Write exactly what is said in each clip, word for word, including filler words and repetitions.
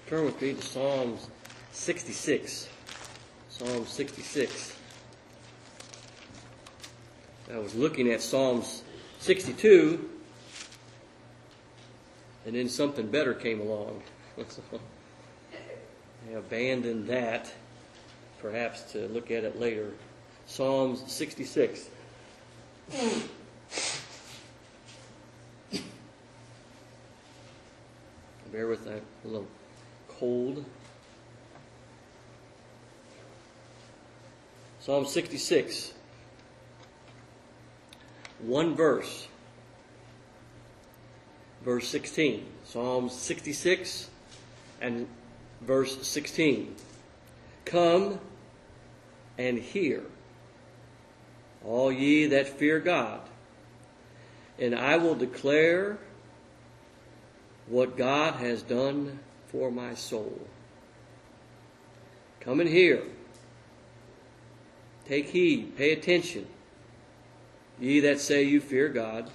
Turn with me to Psalms sixty-six. Psalm sixty-six. I was looking at Psalms sixty-two, and then something better came along. So I abandoned that, perhaps to look at it later. Psalms sixty-six. Bear with that, a little cold. Psalm sixty-six. One verse. Verse sixteen. Psalm sixty-six and verse sixteen. Come and hear, all ye that fear God, and I will declare what God has done for my soul. Come and hear. Take heed, pay attention, ye that say you fear God.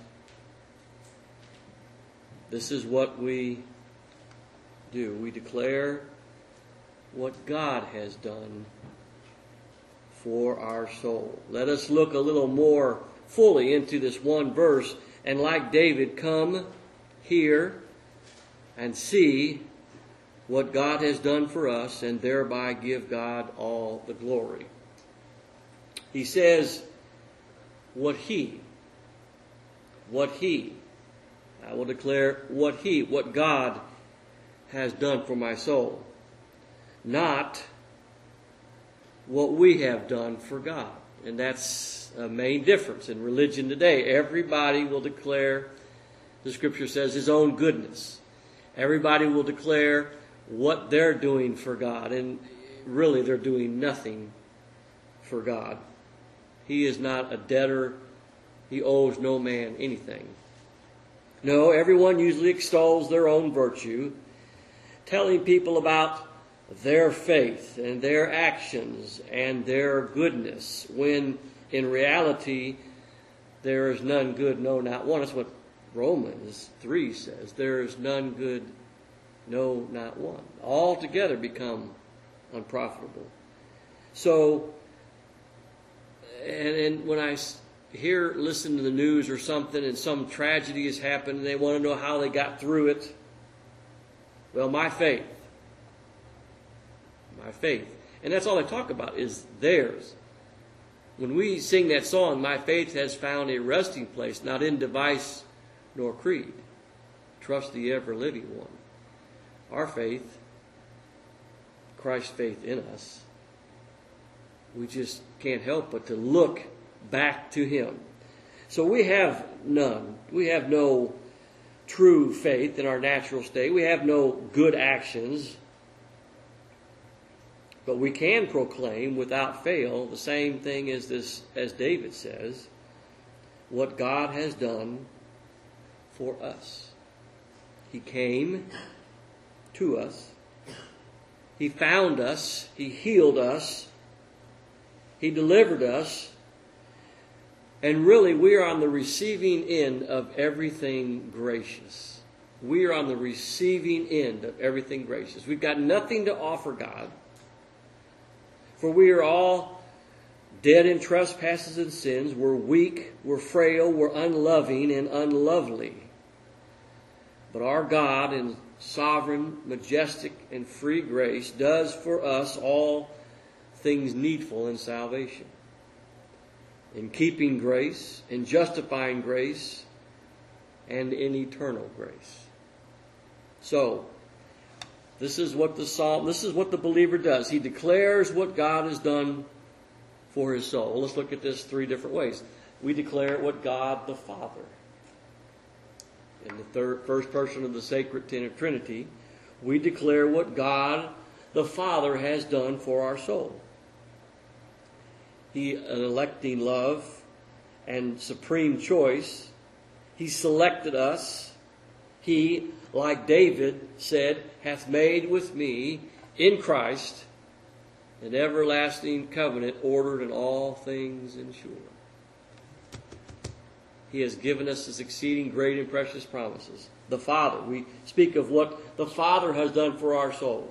This is what we do. We declare what God has done for our soul. Let us look a little more fully into this one verse, and like David, come, hear, and see what God has done for us, and thereby give God all the glory. He says, what he, what he, I will declare what he, what God has done for my soul. Not what we have done for God. And that's a main difference in religion today. Everybody will declare, the scripture says, his own goodness. Everybody will declare what they're doing for God. And really, they're doing nothing for God. He is not a debtor. He owes no man anything. No, everyone usually extols their own virtue, telling people about their faith and their actions and their goodness, when in reality there is none good, no, not one. That's what Romans three says. There is none good, no, not one. All together become unprofitable. So, and, and when I hear, listen to the news or something, and some tragedy has happened, and they want to know how they got through it, well, my faith. My faith. And that's all I talk about, is theirs. When we sing that song, my faith has found a resting place, not in device nor creed. Trust the ever-living one. Our faith, Christ's faith in us, we just can't help but to look back to him. So we have none. We have no true faith in our natural state. We have no good actions. But we can proclaim without fail the same thing as this, as David says, what God has done for us. He came to us. He found us. He healed us. He delivered us. And really, we are on the receiving end of everything gracious. We are on the receiving end of everything gracious. We've got nothing to offer God. For we are all dead in trespasses and sins. We're weak, we're frail, we're unloving and unlovely. But our God, in sovereign, majestic, and free grace, does for us all things needful in salvation. In keeping grace, in justifying grace, and in eternal grace. So, This is what the psalm, this is what the believer does. He declares what God has done for his soul. Well, let's look at this three different ways. We declare what God the Father, in the third, first person of the sacred Trinity, we declare what God the Father has done for our soul. He, an electing love and supreme choice, he selected us. He, like David said, hath made with me in Christ an everlasting covenant, ordered in all things and sure. He has given us his exceeding great and precious promises. the Father. We speak of what the Father has done for our soul.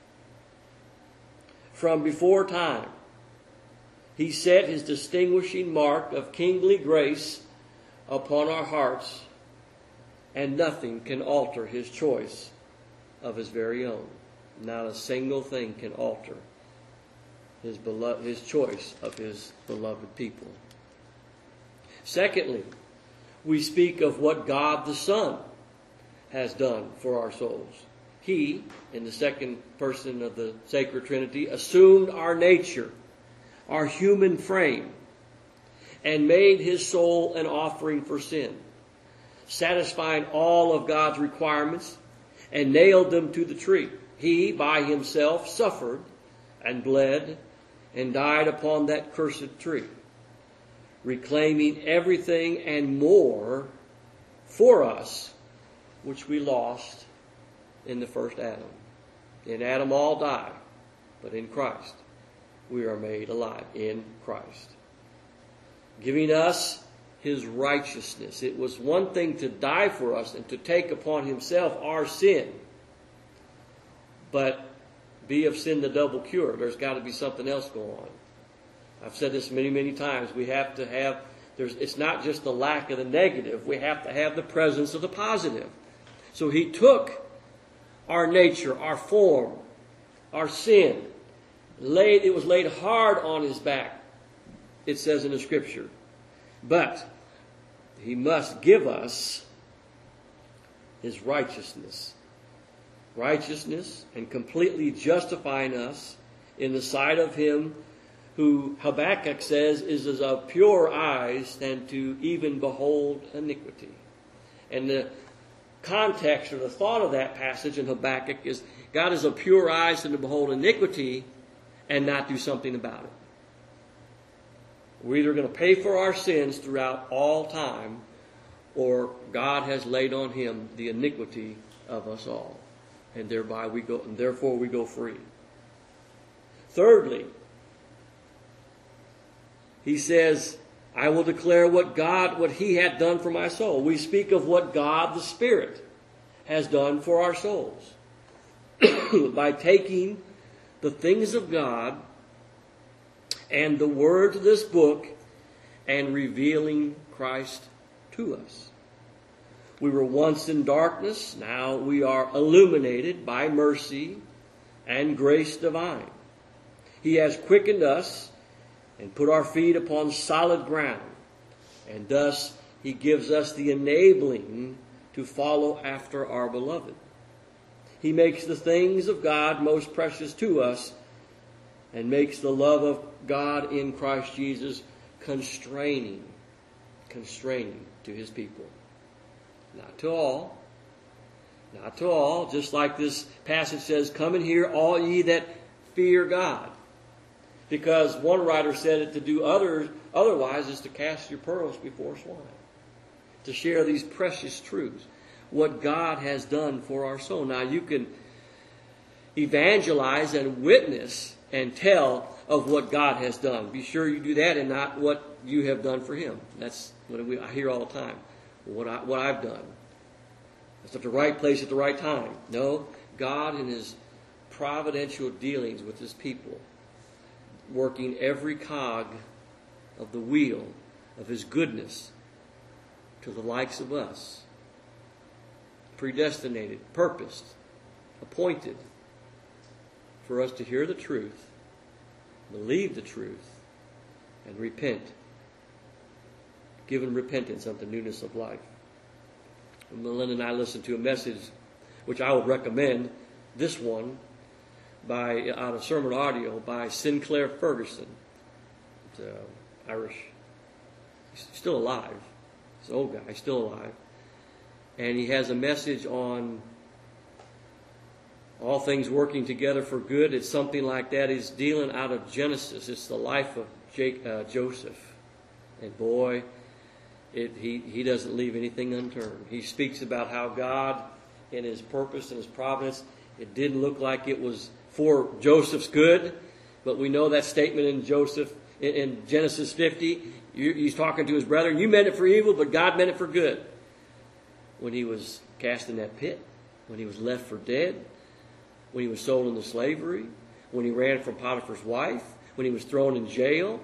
From before time, He set His distinguishing mark of kingly grace upon our hearts, and nothing can alter His choice of His very own. Not a single thing can alter His beloved, His choice of His beloved people. Secondly, we speak of what God the Son has done for our souls. He, in the second person of the Sacred Trinity, assumed our nature, our human frame, and made His soul an offering for sin, satisfying all of God's requirements and nailed them to the tree. He, by Himself, suffered and bled and died upon that cursed tree, reclaiming everything and more for us, which we lost in the first Adam. In Adam all die, but in Christ we are made alive. In Christ. Giving us His righteousness. It was one thing to die for us and to take upon Himself our sin, but be of sin the double cure. There's got to be something else going on. I've said this many, many times. We have to have, there's, it's not just the lack of the negative. We have to have the presence of the positive. So He took our nature, our form, our sin, laid, it was laid hard on His back, it says in the Scripture. But He must give us His righteousness. Righteousness and completely justifying us in the sight of Him who Habakkuk says is as of pure eyes than to even behold iniquity. And the context or the thought of that passage in Habakkuk is God is of pure eyes than to behold iniquity and not do something about it. We're either going to pay for our sins throughout all time, or God has laid on Him the iniquity of us all, and thereby we go, and therefore we go free. Thirdly, He says, I will declare what God, what He had done for my soul. We speak of what God the Spirit has done for our souls by taking the things of God and the words of this book and revealing Christ to us. We were once in darkness, now we are illuminated by mercy and grace divine. He has quickened us and put our feet upon solid ground, and thus He gives us the enabling to follow after our beloved. He makes the things of God most precious to us and makes the love of God in Christ Jesus constraining, constraining to His people. Not to all, not to all, just like this passage says, come and hear all ye that fear God. Because one writer said it, to do others otherwise is to cast your pearls before swine. To share these precious truths, what God has done for our soul. Now you can evangelize and witness and tell of what God has done. Be sure you do that and not what you have done for Him. That's what we, I hear all the time. What, I, what I've done. It's at the right place at the right time. No, God in His providential dealings with His people, working every cog of the wheel of His goodness to the likes of us. Predestinated, purposed, appointed for us to hear the truth, believe the truth, and repent. Given repentance unto newness of life. And Melinda and I listened to a message which I would recommend, this one, by out of sermon audio by Sinclair Ferguson. It's uh, Irish. He's still alive. He's an old guy. He's still alive. And he has a message on all things working together for good. It's something like that. He's dealing out of Genesis. It's the life of Jake, uh, Joseph. And boy, it, he, he doesn't leave anything unturned. He speaks about how God, in His purpose and His providence, it didn't look like it was for Joseph's good, but we know that statement in Joseph, in, in Genesis fifty. You, he's talking to his brethren. You meant it for evil, but God meant it for good. When he was cast in that pit, when he was left for dead, when he was sold into slavery, when he ran from Potiphar's wife, when he was thrown in jail.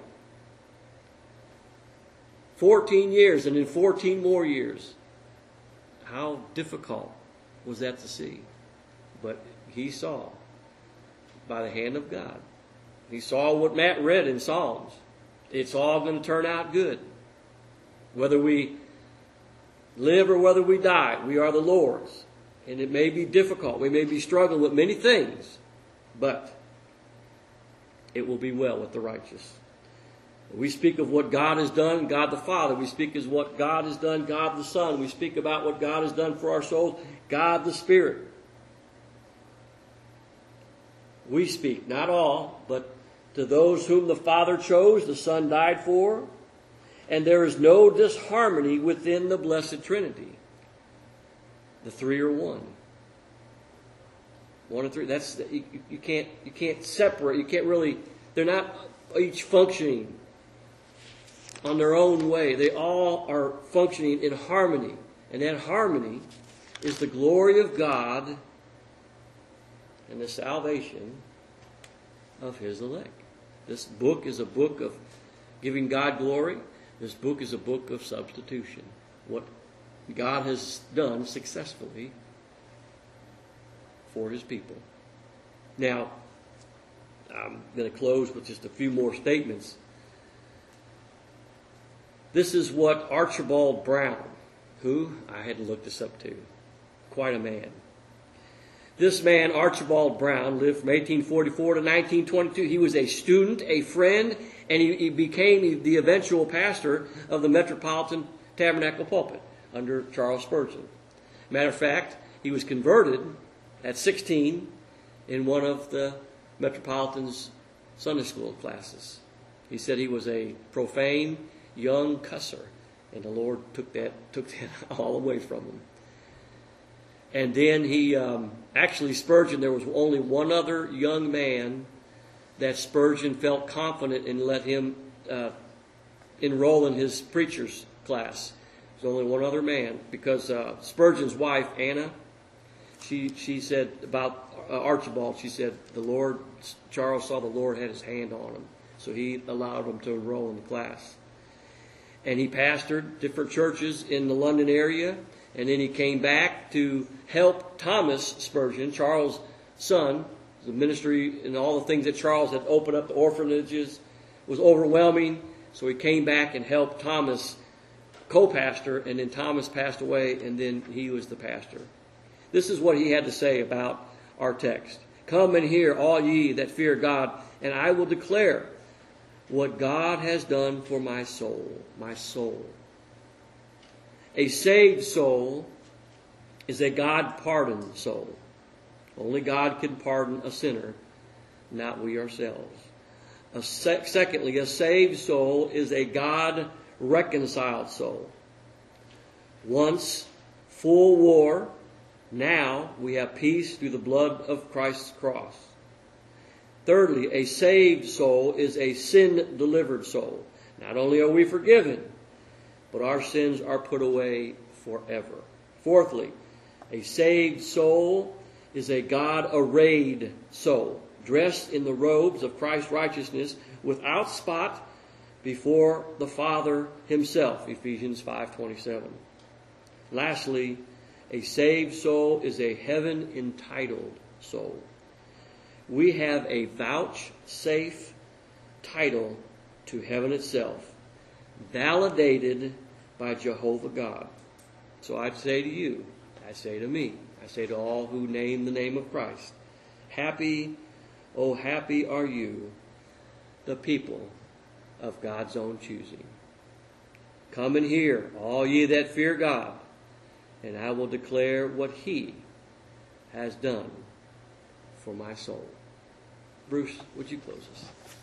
Fourteen years, and in fourteen more years. How difficult was that to see? But he saw by the hand of God. He saw what Matt read in Psalms. It's all going to turn out good. Whether we live or whether we die, we are the Lord's. And it may be difficult. We may be struggling with many things. But it will be well with the righteous. We speak of what God has done, God the Father. We speak of what God has done, God the Son. We speak about what God has done for our souls, God the Spirit. We speak, not all, but to those whom the Father chose, the Son died for. And there is no disharmony within the Blessed Trinity. The three are one. One and three. That's you, you can't you can't separate. You can't really. They're not each functioning on their own way. They all are functioning in harmony, and that harmony is the glory of God and the salvation of His elect. This book is a book of giving God glory. This book is a book of substitution. What God has done successfully for His people. Now, I'm going to close with just a few more statements. This is what Archibald Brown, who I had to look this up to, quite a man. This man, Archibald Brown, lived from eighteen forty-four to nineteen twenty-two. He was a student, a friend, and he, he became the eventual pastor of the Metropolitan Tabernacle Pulpit under Charles Spurgeon. Matter of fact, he was converted at sixteen in one of the Metropolitan's Sunday school classes. He said he was a profane young cusser, and the Lord took that took that all away from him. And then he, um, actually Spurgeon, there was only one other young man that Spurgeon felt confident in let him uh, enroll in his preacher's class. There's only one other man, because uh, Spurgeon's wife, Anna, she she said about uh, Archibald, she said, the Lord, Charles saw the Lord had His hand on him, so he allowed him to enroll in the class. And he pastored different churches in the London area, and then he came back to help Thomas Spurgeon, Charles' son. The ministry and all the things that Charles had opened up, the orphanages, was overwhelming, so he came back and helped Thomas co-pastor, and then Thomas passed away, and then he was the pastor. This is what he had to say about our text. Come and hear, all ye that fear God, and I will declare what God has done for my soul, my soul. A saved soul is a God-pardoned soul. Only God can pardon a sinner, not we ourselves. A sec- secondly, a saved soul is a God-reconciled soul. Once full war, now we have peace through the blood of Christ's cross. Thirdly, a saved soul is a sin-delivered soul. Not only are we forgiven, but our sins are put away forever. Fourthly, a saved soul is a God-arrayed soul, dressed in the robes of Christ's righteousness, without spot, before the Father Himself, Ephesians five twenty-seven. Lastly, a saved soul is a heaven-entitled soul. We have a vouchsafe title to heaven itself, validated by Jehovah God. So I'd say to you, I say to me, I say to all who name the name of Christ, happy, oh happy are you, the people of God's own choosing. Come and hear, all ye that fear God, and I will declare what He has done for my soul. Bruce, would you close us?